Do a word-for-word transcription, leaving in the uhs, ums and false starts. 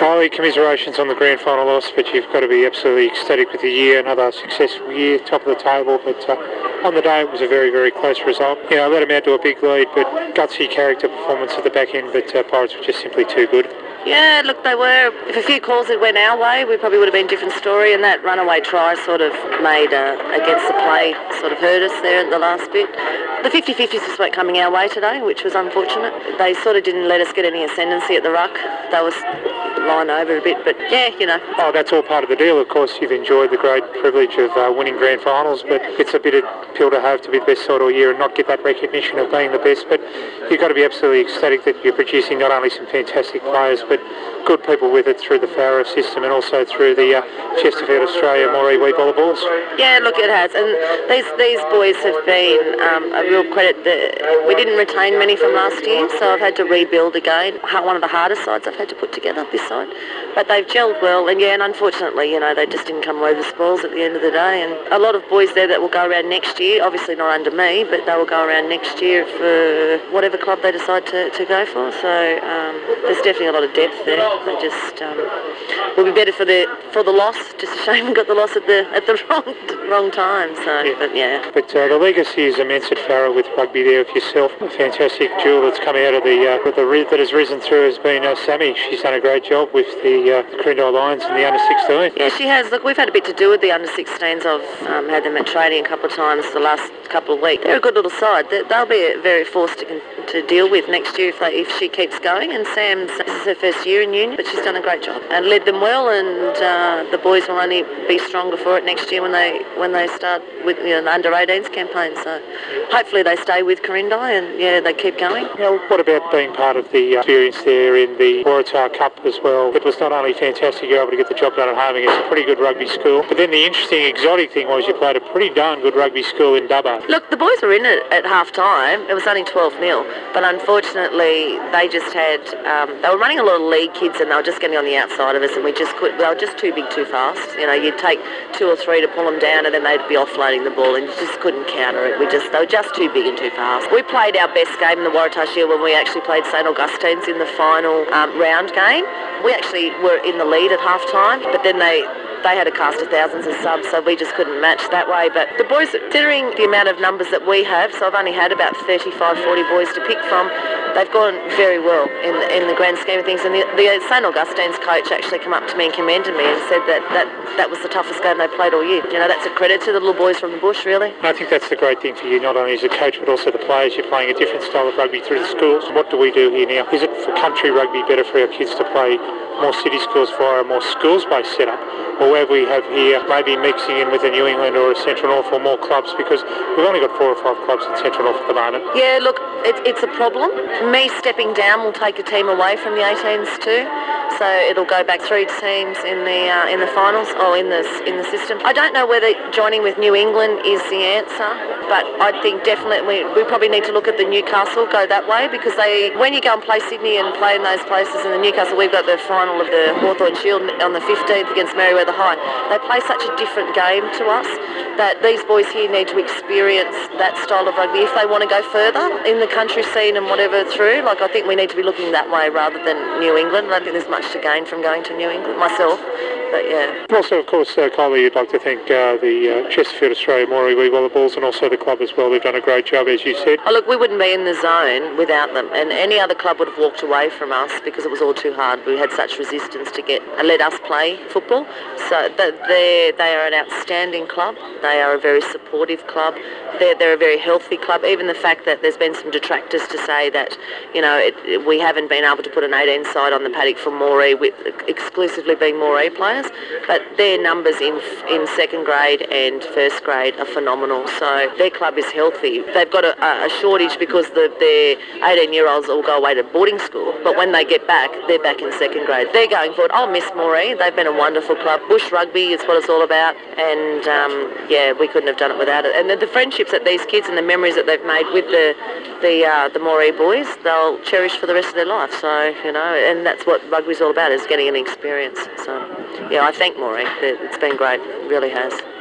Kylie, commiserations on the grand final loss, but you've got to be absolutely ecstatic with the year, another successful year, top of the table, but uh, on the day it was a very, very close result. You know, let them out to a big lead, but gutsy character performance at the back end, but uh, Pirates were just simply too good. Yeah, look, they were. If a few calls had went our way, we probably would have been a different story, and that runaway try sort of made, uh, against the play, sort of hurt us there at the last bit. The fifty-fifties just weren't coming our way today, which was unfortunate. They sort of didn't let us get any ascendancy at the ruck. They was line over a bit, but yeah, you know. Oh, that's all part of the deal. Of course, you've enjoyed the great privilege of uh, winning grand finals, but it's a bit of pill to have to be the best side all year and not get that recognition of being the best. But you've got to be absolutely ecstatic that you're producing not only some fantastic players, but good people with it through the Farah system and also through the uh, Chesterfield Australia Moree Wee Balls. Yeah, look, it has, and these these boys have been um, a real credit. The, we didn't retain many from last year, so I've had to rebuild again. One of the hardest sides I've had to put together this side, but they've gelled well, and yeah, and unfortunately, you know, they just didn't come away with the spoils at the end of the day. And a lot of boys there that will go around next year, obviously not under me, but they will go around next year for whatever club they decide to, to go for. So um, there's definitely a lot of depth there. They just um, will be better for the for the loss. Just a shame we got the loss at the at the wrong wrong time. So, yeah. But yeah. But uh, the legacy is immense at Farah with rugby there with yourself. A fantastic jewel that's coming out of the uh, with the that has risen through has been uh, Sammy. She's done a great job with the uh, Corindai Lions and the under sixteen. Yeah, she has. Look, we've had a bit to do with the under sixteens. I've um, had them at training a couple of times the last couple of weeks. They're a good little side. They'll be very forced to to deal with next year if they, if she keeps going. And Sam, this is her first year in union, but she's done a great job and led them well. And uh, the boys will only be stronger for it next year when they when they start with you know, the under eighteens campaign. So hopefully they stay with Corindai and yeah, they keep going. Yeah, what about being part of the uh, experience there in the Waratah Cup as well? It was not only fantastic you were able to get the job done at home against a pretty good rugby school, but then the interesting exotic thing was you played a pretty darn good rugby school in Dubbo. Look, the boys were in it at half time. It was only twelve nil, but unfortunately they just had um, they were running a lot of league kids and they were just getting on the outside of us, and we just could they were just too big too fast. You know, you'd take two or three to pull them down and then they'd be offloading the ball and you just couldn't counter it. We just they were just too big and too fast. We played our best game in the Waratah Shield when we actually played St Augustine's in the final um, round game. We actually were in the lead at half time, but then they they had a cast of thousands of subs, so we just couldn't match that way. But the boys, considering the amount of numbers that we have, so I've only had about thirty-five, forty boys to pick from, they've gone very well in the, in the grand scheme of things. And the, the St Augustine's coach actually came up to me and commended me and said that, that that was the toughest game they played all year. You know, that's a credit to the little boys from the bush, really. I think that's the great thing for you, not only as a coach but also the players. You're playing a different style of rugby through the schools. What do we do here now? Is it for country rugby better for our kids to play more city schools via a more schools-based setup, or where we have here maybe mixing in with a New England or a Central North or more clubs, because we've only got four or five clubs in Central North at the moment? Yeah, look, it, it's a problem. Me stepping down will take a team away from the eighteens too, so it'll go back three teams in the uh, in the finals or in the in the system. I don't know whether joining with New England is the answer, but I think definitely we, we probably need to look at the Newcastle, go that way, because they when you go and play Sydney and play in those places, in the Newcastle we've got the final of the Hawthorn Shield on the fifteenth against Merewether High. They play such a different game to us that these boys here need to experience that style of rugby if they want to go further in the country scene and whatever through. Like, I think we need to be looking that way rather than New England. I don't think there's much to gain from going to New England myself. But yeah. Also, of course, uh, Kylie, you'd like to thank uh, the uh, Chesterfield Australia Moree Wee Balls and also the club as well. They've done a great job, as you said. Oh, look, we wouldn't be in the zone without them, and any other club would have walked away from us because it was all too hard. We had such resistance to get and let us play football. So they they are an outstanding club. They are a very supportive club. They're, they're a very healthy club. Even the fact that there's been some detractors to say that, you know, it, it, we haven't been able to put an eighteen side on the paddock for Moree with exclusively being Moree players, but their numbers in in second grade and first grade are phenomenal. So their club is healthy. They've got a, a shortage because the, their eighteen-year-olds all go away to boarding school, but when they get back, they're back in second grade. They're going forward. I'll miss Moree. They've been a wonderful club. Bush rugby is what it's all about, and um, yeah, we couldn't have done it without it. And the, the friendships that these kids and the memories that they've made with the the uh, the Moree boys, they'll cherish for the rest of their life. So, you know, and that's what rugby's all about, is getting an experience. So, yeah, I thank Moree. It's been great. It really has.